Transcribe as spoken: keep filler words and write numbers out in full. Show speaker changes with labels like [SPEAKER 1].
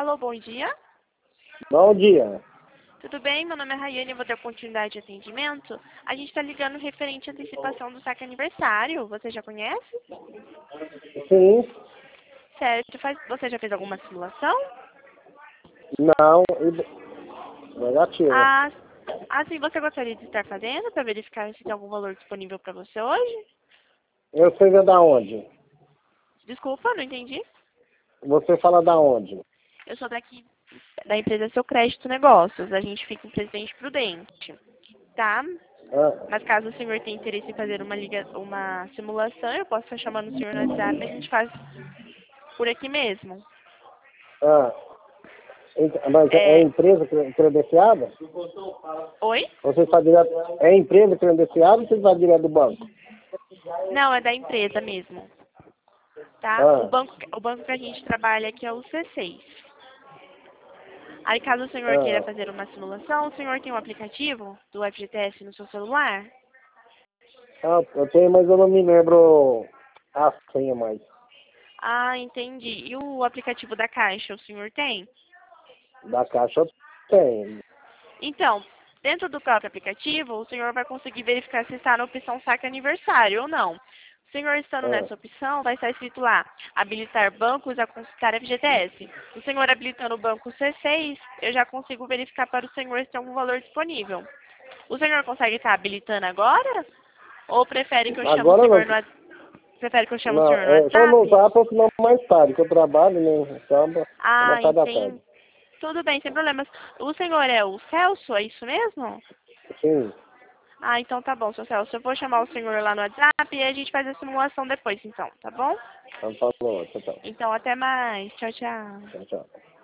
[SPEAKER 1] Alô, bom dia.
[SPEAKER 2] Bom dia.
[SPEAKER 1] Tudo bem? Meu nome é Rayane, eu vou ter continuidade de atendimento. A gente está ligando referente à antecipação do saque aniversário. Você já conhece?
[SPEAKER 2] Sim,
[SPEAKER 1] Certo. Faz... Você já fez alguma simulação?
[SPEAKER 2] não, e- negativo.
[SPEAKER 1] Ah, ah, sim. Você gostaria de estar fazendo para verificar se tem algum valor disponível para você hoje?
[SPEAKER 2] Eu sei da onde?
[SPEAKER 1] Desculpa, não entendi.
[SPEAKER 2] Você fala da onde?
[SPEAKER 1] Eu sou daqui da empresa Seu Crédito Negócios. A gente fica em Presidente Prudente, tá?
[SPEAKER 2] Ah,
[SPEAKER 1] Mas caso o senhor tenha interesse em fazer uma, liga... uma simulação, eu posso estar chamando o senhor no WhatsApp e a gente faz por aqui mesmo.
[SPEAKER 2] ah, ent- mas é
[SPEAKER 1] É...
[SPEAKER 2] empresa cre- credenciada?
[SPEAKER 1] Oi?
[SPEAKER 2] Você está direto, é empresa credenciada ou você está direto do banco?
[SPEAKER 1] Não, é da empresa mesmo, tá? O
[SPEAKER 2] Ah,
[SPEAKER 1] banco, o banco que a gente trabalha aqui é o C seis. Aí, caso o senhor queira
[SPEAKER 2] ah,
[SPEAKER 1] fazer uma simulação, o senhor tem um aplicativo do F G T S no seu celular?
[SPEAKER 2] ah, eu tenho, mas eu não me lembro a senha mais.
[SPEAKER 1] Ah, entendi. E o aplicativo da Caixa, o senhor tem?
[SPEAKER 2] Da caixa eu tenho.
[SPEAKER 1] Então, dentro do próprio aplicativo, o senhor vai conseguir verificar se está na opção saque aniversário ou não. O senhor estando
[SPEAKER 2] Ah,
[SPEAKER 1] nessa opção, vai estar escrito lá, habilitar bancos a consultar F G T S. O senhor habilitando o banco C seis, eu já consigo verificar para o senhor se tem algum valor disponível. O senhor consegue estar habilitando agora? Ou prefere que eu chame o
[SPEAKER 2] agora
[SPEAKER 1] senhor
[SPEAKER 2] não.
[SPEAKER 1] no WhatsApp? Prefere que eu chame o
[SPEAKER 2] Não,
[SPEAKER 1] senhor no
[SPEAKER 2] é só no
[SPEAKER 1] WhatsApp?
[SPEAKER 2] zap ou senão mais tarde, que eu trabalho no sábado, na
[SPEAKER 1] Ah,
[SPEAKER 2] parte da tarde.
[SPEAKER 1] entendi. Tudo bem, sem problemas. O senhor é o Celso, é isso mesmo?
[SPEAKER 2] Sim,
[SPEAKER 1] Ah, então tá bom, seu Celso. Eu vou chamar o senhor lá no WhatsApp e a gente faz a simulação depois, então, tá bom?
[SPEAKER 2] então falou, tchau, tchau.
[SPEAKER 1] Então, até mais. Tchau, tchau.
[SPEAKER 2] Tchau, tchau.